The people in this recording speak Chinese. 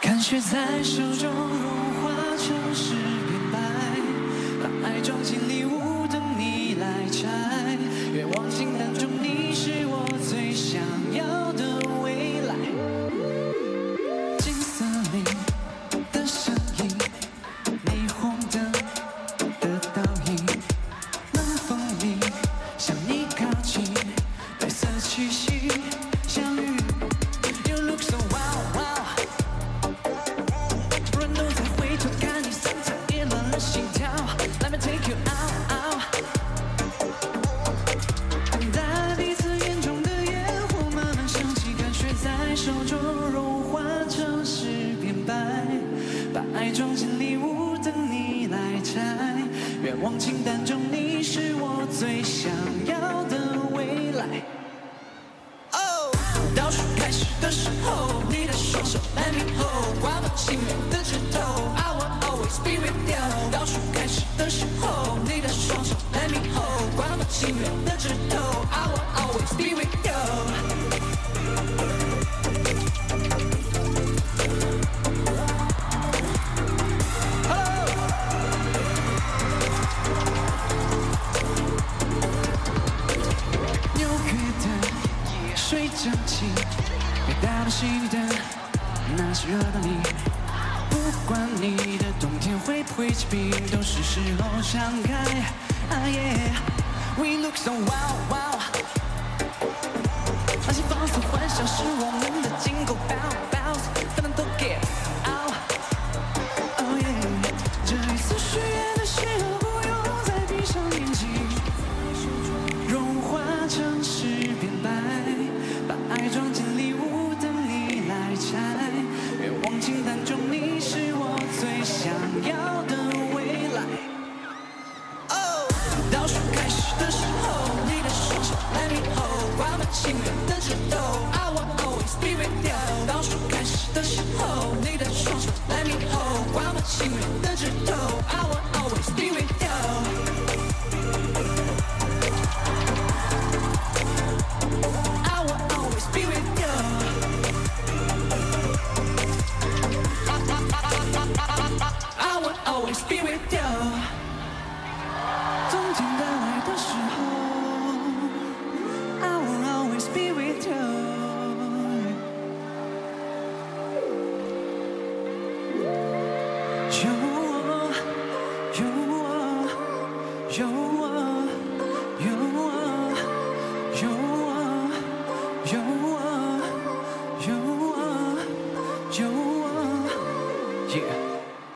看雪在手中融化成诗篇白，把爱装进礼物等你来拆。愿望清单中你是我最想要的未来。金色里的声音，霓虹灯的倒影，冷风里向你靠近，白色气息相遇。You look so wow wow。Let me take you out, out。 等待彼此眼中的烟火慢慢升起，看雪在手中融化成诗篇白，把爱装进礼物等你来拆。愿望清单中你是我最想要的未来。倒数开始的时候，你的双手 Let me hold， 挂到心愿的指头 I will always be with you。 倒数开始的时候，你的双手 Let me hold， 挂到心愿的指头 I will always be with you。 纽约的夜水蒸气，北大的悉尼的那是热的你。不管你的冬天会不会结冰，都是时候敞开。啊耶 ，We look so wow wow。那些放肆幻想是我们的金狗 bounce， 反正都 get out。Oh yeah， 这一次许愿的时候不用再闭上眼睛，融化成诗篇白，把爱装进礼物等你来拆。愿望清单中你是我最想要的未来。倒数开始的时候，你的双手 Let me hold， 挂满心愿的指头 I will always be with you。 倒数开始的时候，你的双手 Let me hold， 挂满心愿的指头 I will always be with you。 I will always be with you。 I will always be with you。 冬天到来的时候 I will always be with you。 有我，有我，有我，有我，有我，有我，有我，有我，yeah。